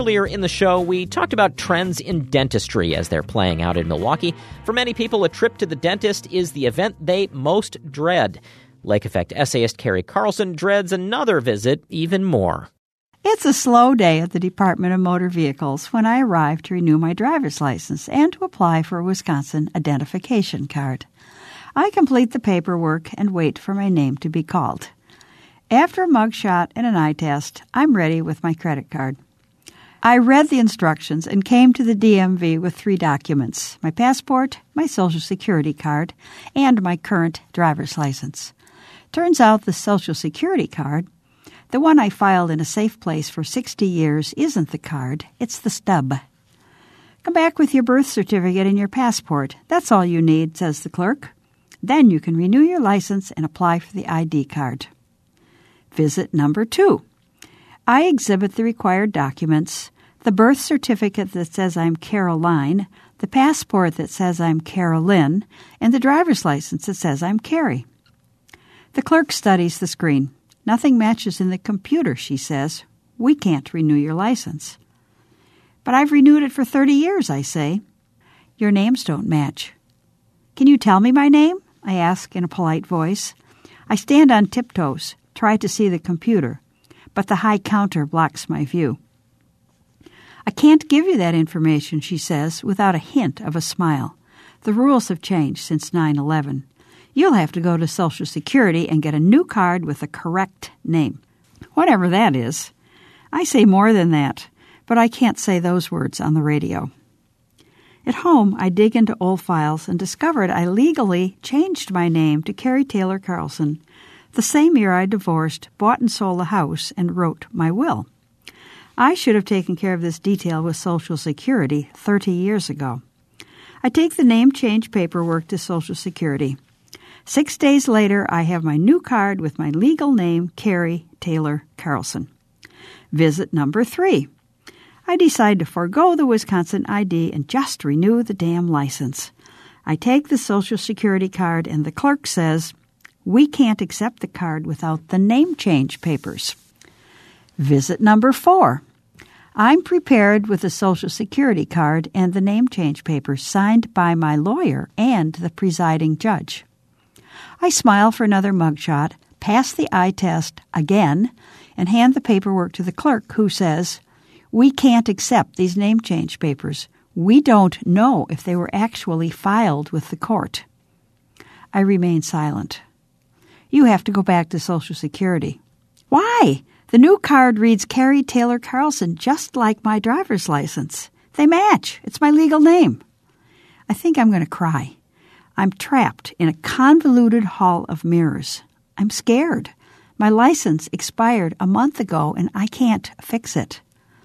Earlier in the show, we talked about trends in dentistry as they're playing out in Milwaukee. For many people, a trip to the dentist is the event they most dread. Lake Effect essayist Carrie Carlson dreads another visit even more. It's a slow day at the Department of Motor Vehicles when I arrive to renew my driver's license and to apply for a Wisconsin identification card. I complete the paperwork and wait for my name to be called. After a mugshot and an eye test, I'm ready with my credit card. I read the instructions and came to the DMV with 3 documents: my passport, my Social Security card, and my current driver's license. Turns out the Social Security card, the one I filed in a safe place for 60 years, isn't the card, it's the stub. Come back with your birth certificate and your passport. That's all you need, says the clerk. Then you can renew your license and apply for the ID card. Visit number 2. I exhibit the required documents: the birth certificate that says I'm Caroline, the passport that says I'm Carolyn, and the driver's license that says I'm Carrie. The clerk studies the screen. Nothing matches in the computer, she says. We can't renew your license. But I've renewed it for 30 years, I say. Your names don't match. Can you tell me my name? I ask in a polite voice. I stand on tiptoes, try to see the computer, but the high counter blocks my view. I can't give you that information, she says, without a hint of a smile. The rules have changed since 9/11. You'll have to go to Social Security and get a new card with the correct name. Whatever that is. I say more than that, but I can't say those words on the radio. At home, I dig into old files and discovered I legally changed my name to Carrie Taylor Carlson the same year I divorced, bought and sold a house, and wrote my will. I should have taken care of this detail with Social Security 30 years ago. I take the name change paperwork to Social Security. 6 days later, I have my new card with my legal name, Carrie Taylor Carlson. Visit number 3. I decide to forego the Wisconsin ID and just renew the damn license. I take the Social Security card and the clerk says, we can't accept the card without the name change papers. Visit number 4. I'm prepared with the Social Security card and the name change papers signed by my lawyer and the presiding judge. I smile for another mugshot, pass the eye test again, and hand the paperwork to the clerk, who says, we can't accept these name change papers. We don't know if they were actually filed with the court. I remain silent. You have to go back to Social Security. Why? The new card reads Carrie Taylor Carlson, just like my driver's license. They match. It's my legal name. I think I'm going to cry. I'm trapped in a convoluted hall of mirrors. I'm scared. My license expired a month ago, and I can't fix it.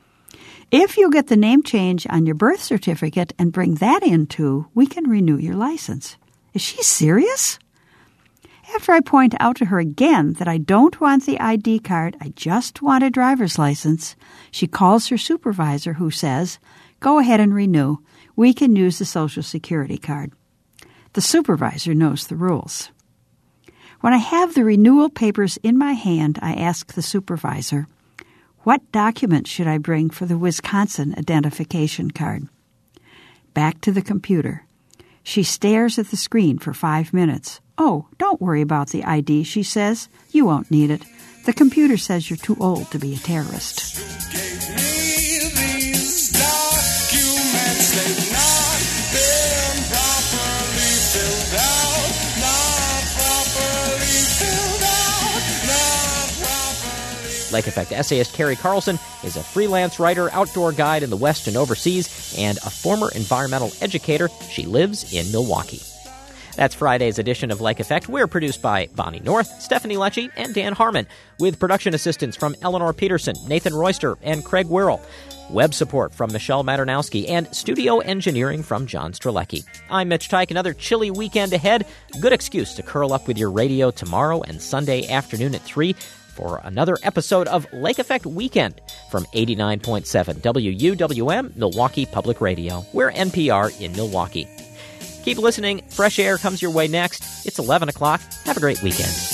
If you get the name change on your birth certificate and bring that in too, we can renew your license. Is she serious? After I point out to her again that I don't want the ID card, I just want a driver's license, she calls her supervisor, who says, go ahead and renew. We can use the Social Security card. The supervisor knows the rules. When I have the renewal papers in my hand, I ask the supervisor, what documents should I bring for the Wisconsin identification card? Back to the computer. She stares at the screen for 5 minutes. Oh, don't worry about the ID, she says. You won't need it. The computer says you're too old to be a terrorist. Lake Effect essayist Carrie Carlson is a freelance writer, outdoor guide in the West and overseas, and a former environmental educator. She lives in Milwaukee. That's Friday's edition of Lake Effect. We're produced by Bonnie North, Stephanie Lecce, and Dan Harmon, with production assistance from Eleanor Peterson, Nathan Royster, and Craig Wirrell. Web support from Michelle Maternowski, and studio engineering from John Strelecki. I'm Mitch Teich. Another chilly weekend ahead. Good excuse to curl up with your radio tomorrow and Sunday afternoon at 3 for another episode of Lake Effect Weekend from 89.7 WUWM, Milwaukee Public Radio. We're NPR in Milwaukee. Keep listening. Fresh Air comes your way next. It's 11 o'clock. Have a great weekend.